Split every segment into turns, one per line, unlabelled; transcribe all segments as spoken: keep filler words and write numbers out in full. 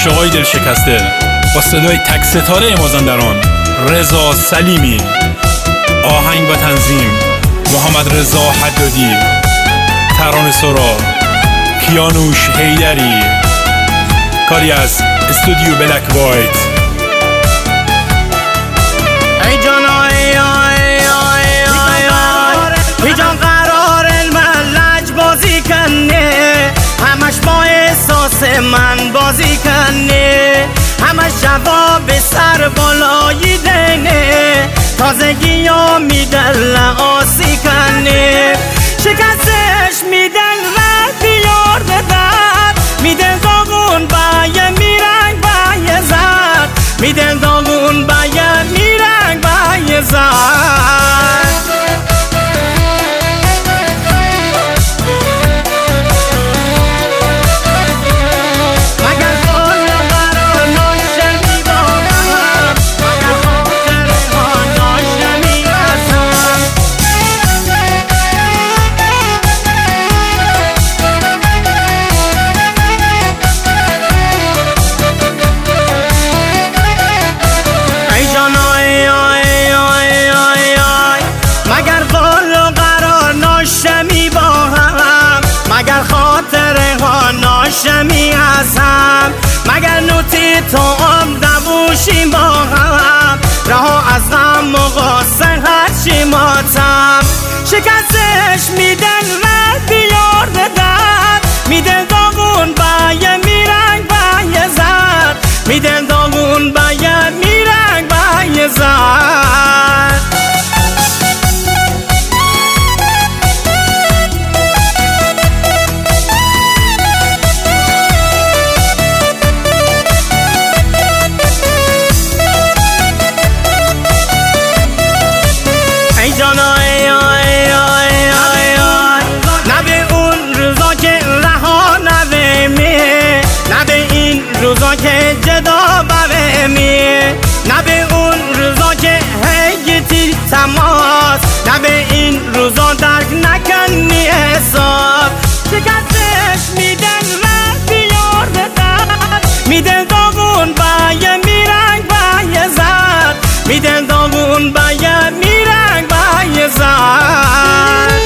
عاشقای دل شکسته با صدای تک ستاره مازندران رضا سلیمی، آهنگ و تنظیم محمد رضا حدادی، ترانه سرا کیانوش حیدری، کاری از استودیو بلک وایت.
ای جان آی آی آی آی آی ای جان قرار من لج بازی کنه، همش با احساس من بازی کنه، همش جواب سر بالایی دنه، تازگی ها میدل آسی کنه، شکستش میدل و بیار بدر، میدل داغون بایه میرنگ بایه زد، میدل داغون بایه میرنگ بایه زد. مگر خاطره ها ناشمی از هم، مگر نوتی تو هم نبوشیم با هم، رها از غم و غصه هرچی ماتم، شکستش میدن و بیار بدن، میدن داغون بایه میرنگ بایه زد، میدن داغون بایه میرنگ بایه زد. ای جان آی آی آی آی آی نبه اون روزا که رها نوه می، نبه این روزا که جدا بوه می، نبه اون روزا که هیگیتی تماس، نبه این روزا درک نکنی حساب، شکستش میدن و بیار بدن، میدن داغون بایه میرنگ بایه زد، میدن داغون بایه میرنگ بایه زد.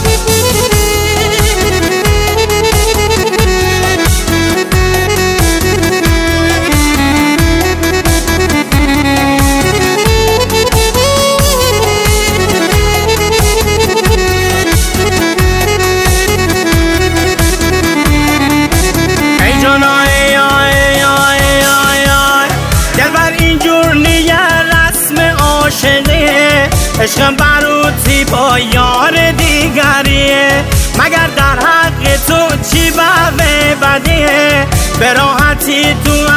ای جان آی آی آی آی آی دلبر اینجور نیه رسم عاشقیه، عشقم بروتی با یار دیگریه، مگر در حق تو چی به بدیه، به راحتی تو